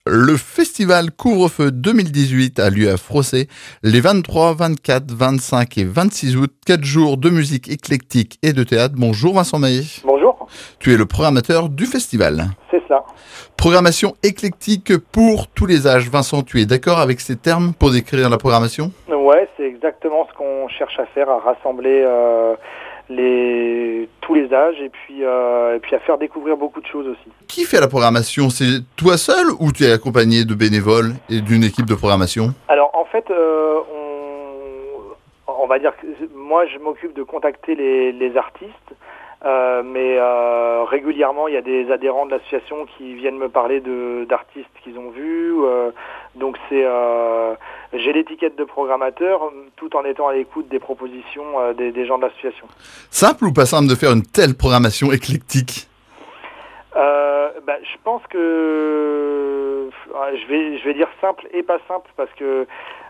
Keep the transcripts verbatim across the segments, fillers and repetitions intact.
Le festival Couvre-feu deux mille dix-huit a lieu à Frossé les vingt-trois, vingt-quatre, vingt-cinq et vingt-six août. Quatre jours de musique éclectique et de théâtre. Bonjour Vincent Maillet. Bonjour. Tu es le programmateur du festival. C'est ça. Programmation éclectique pour tous les âges. Vincent, tu es d'accord avec ces termes pour décrire la programmation ? Ouais, c'est exactement ce qu'on cherche à faire, à rassembler euh, les, tous les âges et puis, euh, et puis à faire découvrir beaucoup de choses aussi. Qui fait la programmation ? C'est toi seul ou tu es accompagné de bénévoles et d'une équipe de programmation ? Alors en fait, euh, on, on va dire que moi je m'occupe de contacter les, les artistes. Euh, mais euh, régulièrement, il y a des adhérents de l'association qui viennent me parler de d'artistes qu'ils ont vus. Euh, donc c'est, euh, j'ai l'étiquette de programmateur, tout en étant à l'écoute des propositions euh, des, des gens de l'association. Simple ou pas simple de faire une telle programmation éclectique ? euh, bah, Je pense que je vais je vais dire simple et pas simple parce que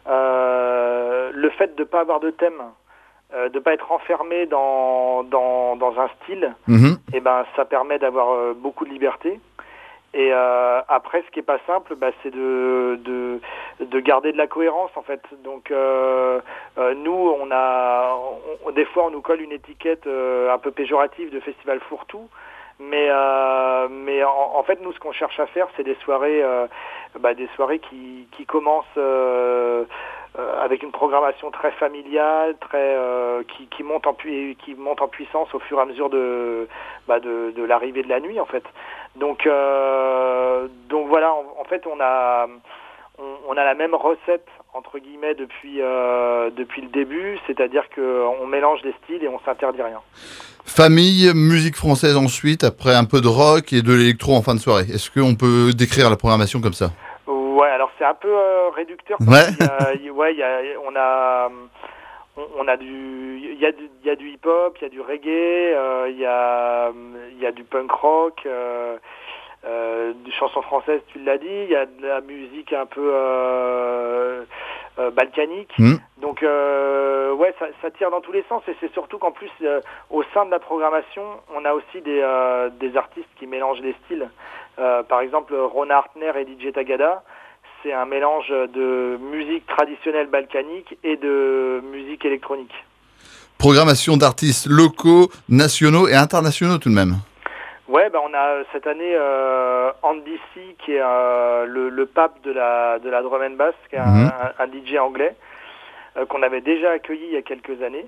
euh, le fait de ne pas avoir de thème. Euh, de ne pas être enfermé dans, dans, dans un style, mmh. et ben, ça permet d'avoir euh, beaucoup de liberté. Et euh, après, ce qui n'est pas simple, bah, c'est de, de, de garder de la cohérence, en fait. Donc, euh, euh, nous, on a, on, des fois, on nous colle une étiquette euh, un peu péjorative de festival fourre-tout. Mais, euh, mais en, en fait, nous, ce qu'on cherche à faire, c'est des soirées, euh, bah, des soirées qui, qui commencent euh, euh, avec une programmation très familiale, très euh, qui, qui monte en pu- qui monte en puissance au fur et à mesure de, bah, de, de l'arrivée de la nuit, en fait. Donc, euh, donc voilà, en, en fait, on a, on, on a la même recette entre guillemets depuis euh, depuis le début, c'est-à-dire que on mélange les styles et on s'interdit rien. Famille, musique française ensuite, après un peu de rock et de l'électro en fin de soirée. Est-ce qu'on peut décrire la programmation comme ça ? Ouais, alors c'est un peu euh, réducteur. Ouais. Il y a, ouais, il y a, on a, on, on a du, il y a du, il y a du hip-hop, il y a du reggae, euh, il y a, il y a du punk rock, euh, euh, des chansons françaises, tu l'as dit. Il y a de la musique un peu euh, euh, balkanique. Mmh. Donc euh, ouais, ça, ça tire dans tous les sens et c'est surtout qu'en plus euh, au sein de la programmation, on a aussi des, euh, des artistes qui mélangent les styles. Euh, par exemple, Rona Hartner et D J Tagada, c'est un mélange de musique traditionnelle balkanique et de musique électronique. Programmation d'artistes locaux, nationaux et internationaux tout de même. Ouais, bah on a cette année euh, Andy C, qui est euh, le, le pape de la de la drum and bass, qui est un, mmh. un, un D J anglais euh, qu'on avait déjà accueilli il y a quelques années.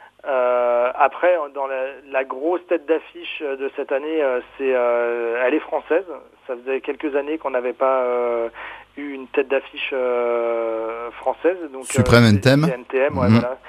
Euh, après, dans la, la grosse tête d'affiche de cette année, euh, c'est euh, elle est française. Ça faisait quelques années qu'on n'avait pas euh, eu une tête d'affiche euh, française. Donc Suprême euh, N T M. N T M, ouais, mmh. voilà.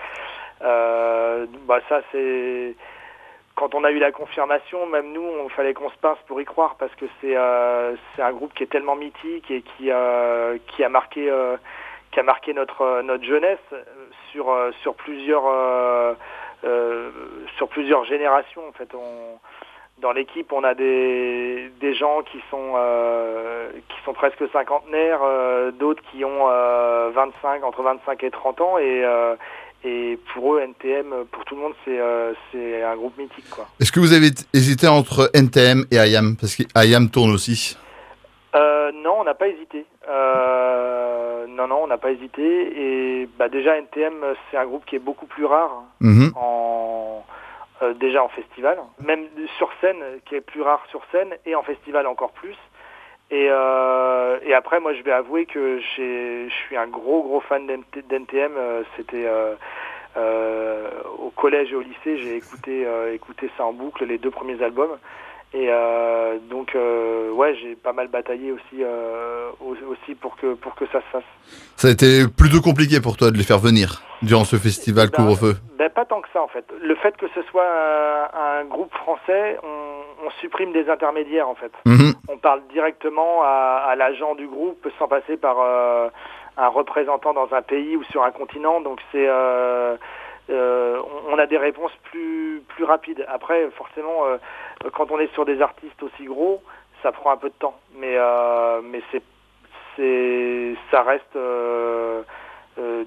Euh, bah ça c'est. Quand on a eu la confirmation, même nous, il fallait qu'on se pince pour y croire parce que c'est euh, c'est un groupe qui est tellement mythique et qui euh, qui a marqué euh, qui a marqué notre notre jeunesse sur sur plusieurs euh, euh, sur plusieurs générations. En fait, on, dans l'équipe, on a des des gens qui sont euh, qui sont presque cinquantenaires, euh, d'autres qui ont euh, vingt-cinq entre vingt-cinq et trente ans et euh, Et pour eux, N T M, pour tout le monde, c'est euh, c'est un groupe mythique, quoi. Est-ce que vous avez hésité entre N T M et I A M ? Parce que I A M tourne aussi. Euh, non, on n'a pas hésité. Euh, non, non, on n'a pas hésité. Et bah, déjà, N T M, c'est un groupe qui est beaucoup plus rare, mmh. en, euh, déjà en festival. Même sur scène, qui est plus rare sur scène, et en festival encore plus. Et, euh, et après, moi, je vais avouer que j'ai, je suis un gros, gros fan d'N T M. C'était euh, euh, au collège et au lycée, j'ai écouté, euh, écouté ça en boucle, les deux premiers albums. Et euh, donc, euh, ouais, j'ai pas mal bataillé aussi, euh, aussi pour que pour que ça se fasse. Ça a été plutôt compliqué pour toi de les faire venir durant ce festival ben, Couvre-feu. Ben pas tant que ça en fait. Le fait que ce soit un, un groupe français, on, on supprime des intermédiaires en fait. Mmh. On parle directement à, à l'agent du groupe sans passer par euh, un représentant dans un pays ou sur un continent. Donc c'est euh, euh, on a des réponses plus plus rapides. Après, forcément, euh, quand on est sur des artistes aussi gros, ça prend un peu de temps. Mais euh, mais c'est c'est ça reste euh, euh,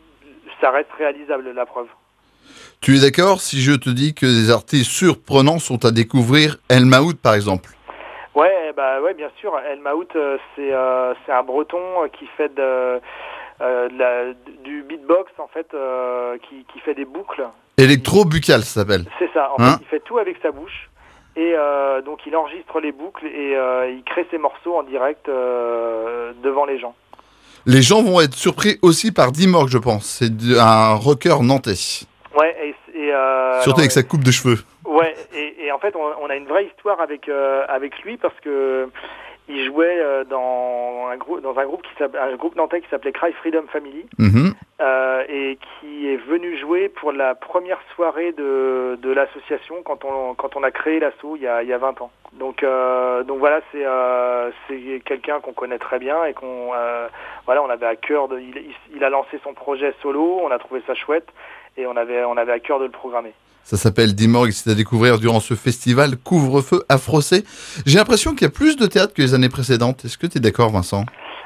ça reste réalisable, la preuve. Tu es d'accord si je te dis que des artistes surprenants sont à découvrir El Maoud, par exemple ? Ouais, bah ouais, bien sûr. El Maout, euh, c'est euh, c'est un Breton qui fait de, euh, de la, du beatbox en fait, euh, qui qui fait des boucles. Électro-buccal, ça s'appelle. C'est ça. En Hein fait, il fait tout avec sa bouche et euh, donc il enregistre les boucles et euh, il crée ses morceaux en direct euh, devant les gens. Les gens vont être surpris aussi par Dimorg, je pense. C'est de- un rocker nantais. Ouais, et, et euh, Surtout alors, avec sa coupe de cheveux. ouais, et, et en fait, on, on a une vraie histoire avec euh, avec lui parce que il jouait euh, dans un groupe dans un groupe qui s'appelle un groupe nantais qui s'appelait Cry Freedom Family Mhm. euh, et qui est venu jouer pour la première soirée de de l'association quand on quand on a créé l'asso il y a il y a vingt ans. Donc euh, donc voilà, c'est euh, c'est quelqu'un qu'on connaît très bien et qu'on euh, voilà, on avait à cœur de il, il, il a lancé son projet solo, on a trouvé ça chouette et on avait on avait à cœur de le programmer. Ça s'appelle Dimorg, c'est à découvrir durant ce festival Couvre-feu à Frossé. J'ai l'impression qu'il y a plus de théâtre que les années précédentes. Est-ce que tu es d'accord, Vincent?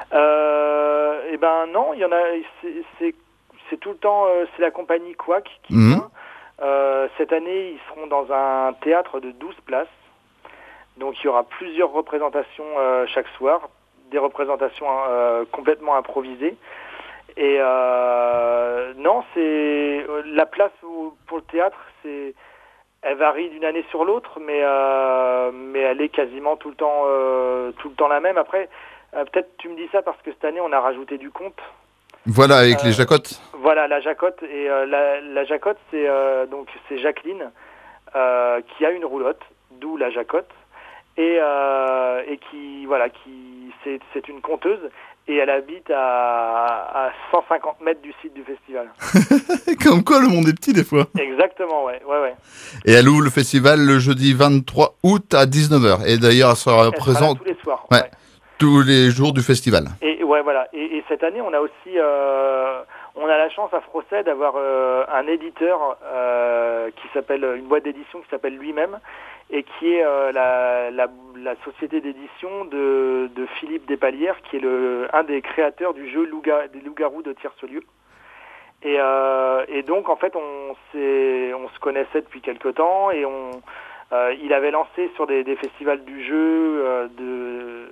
Euh, eh ben non, il y en a. C'est, c'est, c'est tout le temps. Euh, c'est la compagnie Quack qui Mhm. vient. Euh, cette année, ils seront dans un théâtre de douze places. Donc il y aura plusieurs représentations euh, chaque soir, des représentations euh, complètement improvisées. Et euh, non, c'est la place au- pour le théâtre, c'est, elle varie d'une année sur l'autre, mais euh, mais elle est quasiment tout le temps euh, tout le temps la même. Après, euh, peut-être tu me dis ça parce que cette année on a rajouté du conte. Voilà, avec Euh, les jacottes. Voilà la jacotte et euh, la, la jacotte c'est euh, donc c'est Jacqueline euh, qui a une roulotte, d'où la jacotte et euh, et qui voilà qui c'est c'est une conteuse et elle habite à, à cent cinquante mètres du site du festival. Comme quoi, le monde est petit des fois. Exactement, ouais, ouais, ouais. Et elle ouvre le festival le jeudi vingt-trois août à dix-neuf heures. Et d'ailleurs, elle sera Elle sera là présente tous les soirs. ouais, Ouais. tous les jours du festival. Et ouais, voilà. Et, et cette année, on a aussi, euh, on a la chance à Frossé d'avoir euh, un éditeur euh, qui s'appelle une boîte d'édition qui s'appelle lui-même et qui est euh, la, la, la société d'édition de, de Philippe Despalières, qui est le un des créateurs du jeu Louga, des loups-garous de Tierce-Lieu. Et, euh, et donc en fait, on s'est, on se connaissait depuis quelque temps et on, euh, il avait lancé sur des, des festivals du jeu euh, de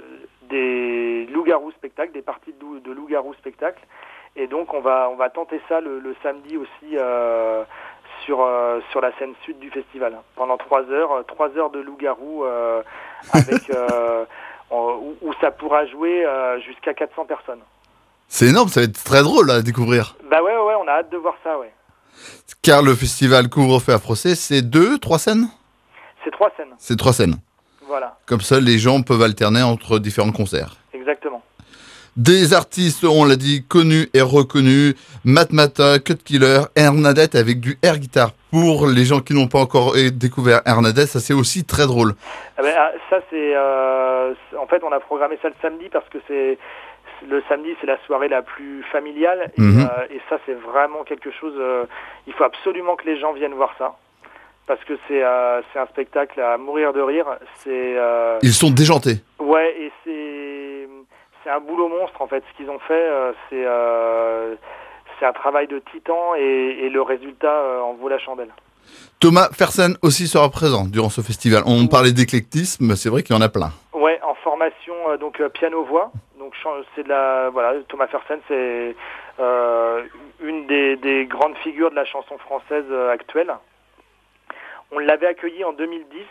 des loups-garous spectacles, des parties de, lou- de loups-garous spectacles. Et donc on va on va tenter ça le, le samedi aussi euh, sur euh, sur la scène sud du festival pendant trois heures, trois heures de loups-garous euh, avec euh, en- où, où ça pourra jouer euh, jusqu'à quatre cents personnes. C'est énorme, ça va être très drôle à découvrir. Bah ouais ouais, on a hâte de voir ça ouais. Car le festival Couvre-feu à Frossé, c'est deux, trois scènes? C'est trois scènes. C'est trois scènes. Voilà, Comme ça, les gens peuvent alterner entre différents concerts. exactement. Des artistes, on l'a dit, connus et reconnus. Matmata, Cut Killer, Hernadette avec du air guitar. Pour les gens qui n'ont pas encore eh, découvert Hernadette, ça c'est aussi très drôle. Ah ben, ah, ça c'est euh, c'est- en fait on a programmé ça le samedi parce que c'est le samedi c'est la soirée la plus familiale et, Mhm. euh, et ça c'est vraiment quelque chose. Euh, il faut absolument que les gens viennent voir ça parce que c'est euh, c'est un spectacle à mourir de rire. C'est euh, Ils sont déjantés. ouais et c'est c'est un boulot monstre en fait ce qu'ils ont fait. Euh, c'est euh, c'est un travail de titan et, et le résultat euh, en vaut la chandelle. Thomas Fersen aussi sera présent durant ce festival. On parlait d'éclectisme, c'est vrai qu'il y en a plein. Ouais, en formation euh, donc euh, piano-voix. Donc chan- c'est de la voilà, Thomas Fersen c'est euh, une des, des grandes figures de la chanson française euh, actuelle. On l'avait accueilli en deux mille dix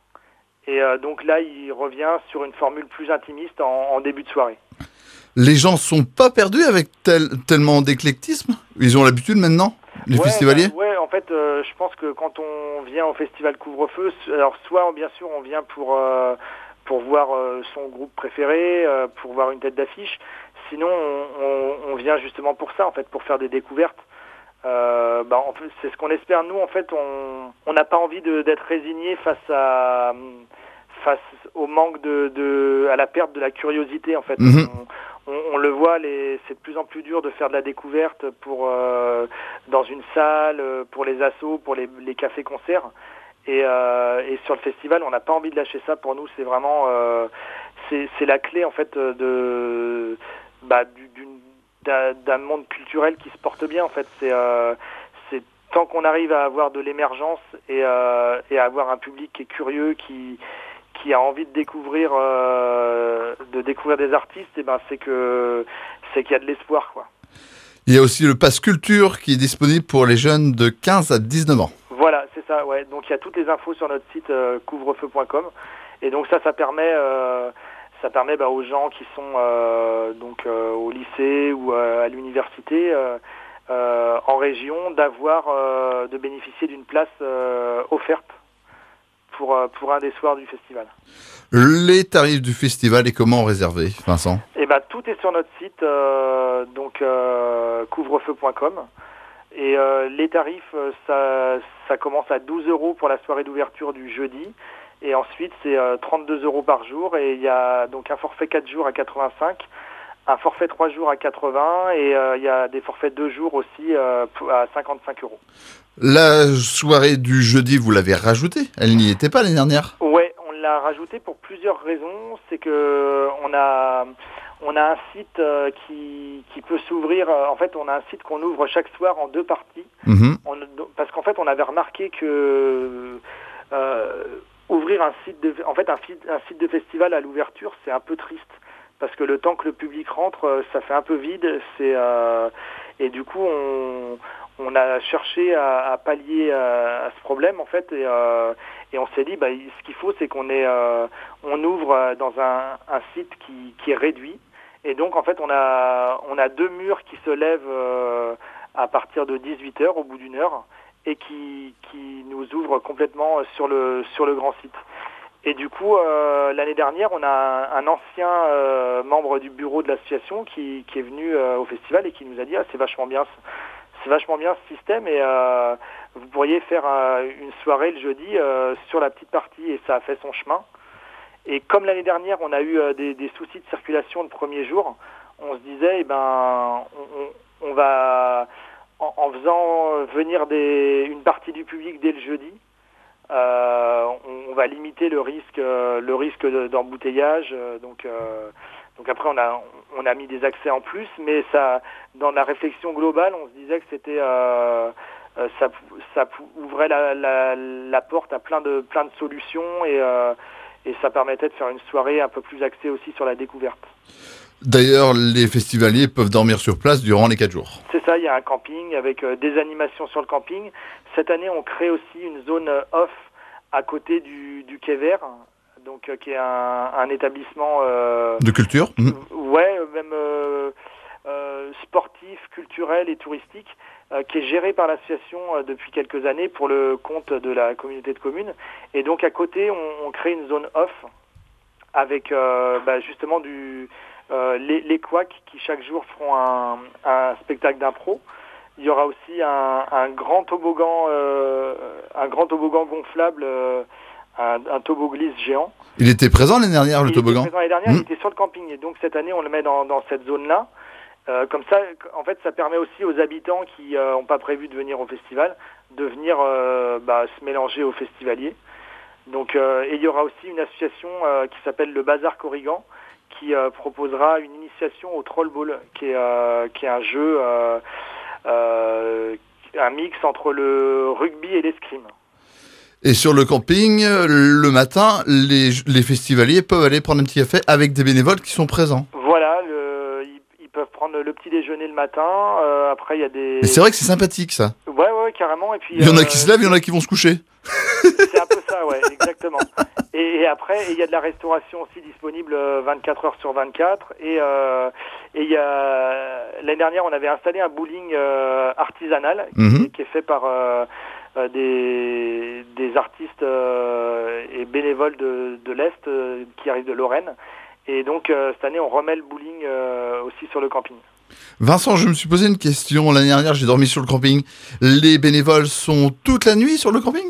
et euh, donc là il revient sur une formule plus intimiste en, en début de soirée. Les gens sont pas perdus avec tel- tellement d'éclectisme. Ils ont l'habitude maintenant, les ouais, festivaliers. bah, ouais, en fait, euh, je pense que quand on vient au festival Couvre-feu, alors soit bien sûr on vient pour euh, pour voir euh, son groupe préféré, euh, pour voir une tête d'affiche. Sinon, on, on, on vient justement pour ça, en fait, pour faire des découvertes. Euh, bah, en fait, c'est ce qu'on espère. Nous, en fait, on on n'a pas envie de, d'être résigné face à face au manque de, de à la perte de la curiosité. En fait, Mhm. on, on, on le voit, les, c'est de plus en plus dur de faire de la découverte pour euh, dans une salle, pour les assos, pour les, les cafés-concerts. Et, euh, et sur le festival, on n'a pas envie de lâcher ça. Pour nous, c'est vraiment euh, c'est, c'est la clé en fait de bah, du, d'une, d'un, d'un monde culturel qui se porte bien. En fait, c'est euh, c'est tant qu'on arrive à avoir de l'émergence et, euh, et à avoir un public qui est curieux, qui qui a envie de découvrir, euh, de découvrir des artistes, et ben c'est que c'est qu'il y a de l'espoir, quoi. Il y a aussi le Pass Culture qui est disponible pour les jeunes de quinze à dix-neuf ans. Voilà, c'est ça, ouais. Donc il y a toutes les infos sur notre site euh, couvre-feu point com. Et donc ça, ça permet, euh, ça permet bah, aux gens qui sont euh, donc euh, au lycée ou euh, à l'université euh, euh, en région d'avoir, euh, de bénéficier d'une place euh, offerte pour euh, pour un des soirs du festival. Les tarifs du festival et comment réserver, Vincent? Eh ben tout est sur notre site, euh, donc euh, couvre-feu point com. Et euh, les tarifs, ça, ça commence à douze euros pour la soirée d'ouverture du jeudi. Et ensuite, c'est euh, trente-deux euros par jour. Et il y a donc un forfait quatre jours à quatre-vingt-cinq, un forfait trois jours à quatre-vingts. Et euh, il y a des forfaits deux jours aussi euh, à cinquante-cinq euros. La soirée du jeudi, vous l'avez rajoutée? Elle n'y était pas l'année dernière? Ouais, on l'a rajoutée pour plusieurs raisons. C'est que on a... On a un site euh, qui, qui peut s'ouvrir. Euh, en fait, on a un site qu'on ouvre chaque soir en deux parties. Mmh. On, parce qu'en fait, on avait remarqué que euh, ouvrir un site de, en fait, un, un site de festival à l'ouverture, c'est un peu triste. Parce que le temps que le public rentre, euh, ça fait un peu vide. C'est, euh, et du coup, on, on a cherché à, à pallier à, à ce problème, en fait. Et, euh, et on s'est dit, bah, ce qu'il faut, c'est qu'on est, euh, on ouvre dans un, un site qui, qui est réduit. Et donc, en fait, on a, on a deux murs qui se lèvent euh, à partir de dix-huit heures, au bout d'une heure, et qui, qui nous ouvrent complètement sur le, sur le grand site. Et du coup, euh, l'année dernière, on a un, un ancien euh, membre du bureau de l'association qui, qui est venu euh, au festival et qui nous a dit « Ah, c'est vachement bien, c'est vachement bien ce système et euh, vous pourriez faire euh, une soirée le jeudi euh, sur la petite partie » et ça a fait son chemin. Et comme l'année dernière, on a eu euh, des, des soucis de circulation le premier jour, on se disait, eh ben, on, on va, en, en faisant venir des, une partie du public dès le jeudi, euh, on, on va limiter le risque, euh, le risque de, d'embouteillage. Euh, donc, euh, donc après, on a, on a mis des accès en plus, mais ça, dans la réflexion globale, on se disait que c'était, euh, ça, ça ouvrait la, la, la porte à plein de, plein de solutions et euh, Et ça permettait de faire une soirée un peu plus axée aussi sur la découverte. D'ailleurs, les festivaliers peuvent dormir sur place durant les quatre jours. C'est ça, il y a un camping avec euh, des animations sur le camping. Cette année, on crée aussi une zone off à côté du, du Quai Vert, donc euh, qui est un, un établissement... Euh, de culture mmh. Ouais, même euh, euh, sportif, culturel et touristique, euh, qui est géré par l'association euh, depuis quelques années pour le compte de la communauté de communes. Et donc à côté, on, on crée une zone off avec euh, bah, justement du, euh, les, les couacs qui chaque jour feront un, un spectacle d'impro. Il y aura aussi un, un grand toboggan, euh, un grand toboggan gonflable, euh, un, un toboglisse géant. Il était présent l'année dernière, le il toboggan. était présent l'année dernière, mmh. il était sur le camping. Et donc cette année, on le met dans, dans cette zone-là. Euh, comme ça, en fait, ça permet aussi aux habitants qui n'ont euh, pas prévu de venir au festival de venir euh, bah, se mélanger aux festivaliers. Donc, euh, et il y aura aussi une association euh, qui s'appelle le Bazar Corrigan qui euh, proposera une initiation au Troll Ball, qui est, euh, qui est un jeu, euh, euh, un mix entre le rugby et l'escrime. Et sur le camping, le matin, les, les festivaliers peuvent aller prendre un petit café avec des bénévoles qui sont présents. Voilà, le, ils, ils peuvent prendre le petit déjeuner le matin. Euh, après, il y a des. Mais c'est vrai que c'est sympathique, ça. Ouais, ouais, carrément. Et puis. Il y en a euh, qui se lèvent, il y en a qui vont se coucher. C'est un peu ça, ouais, exactement. Et, et après, il y a de la restauration aussi disponible vingt-quatre heures sur vingt-quatre. Et euh, et il y a l'année dernière, on avait installé un bowling euh, artisanal mmh. qui, qui est fait par. Euh, Euh, des, des artistes euh, et bénévoles de, de l'Est euh, qui arrivent de Lorraine. Et donc, euh, cette année, on remet le bowling euh, aussi sur le camping. Vincent, je me suis posé une question. L'année dernière, j'ai dormi sur le camping. Les bénévoles sont toute la nuit sur le camping ?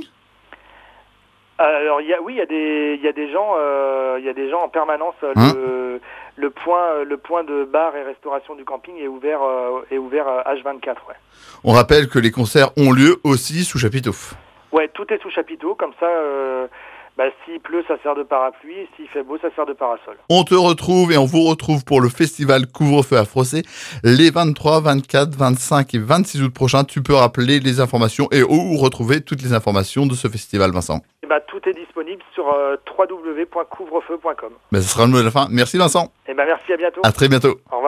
Alors, y a, oui, il y a des, il y a des gens, euh, il y a des gens en permanence. Hein le, le point, le point de bar et restauration du camping est ouvert, euh, est ouvert H vingt-quatre. Ouais. On rappelle que les concerts ont lieu aussi sous chapiteau. Ouais, tout est sous chapiteau. Comme ça, euh, bah, s'il pleut, ça sert de parapluie. Et s'il fait beau, ça sert de parasol. On te retrouve et on vous retrouve pour le festival Couvre-feu à Frossé les vingt-trois, vingt-quatre, vingt-cinq et vingt-six août prochains. Tu peux rappeler les informations et où retrouver toutes les informations de ce festival, Vincent. Et ben, tout est disponible sur euh, w w w point couvre feu point com. Ben, ce sera le mot de la fin. Merci Vincent. Et ben, merci, à bientôt. À très bientôt. Au revoir.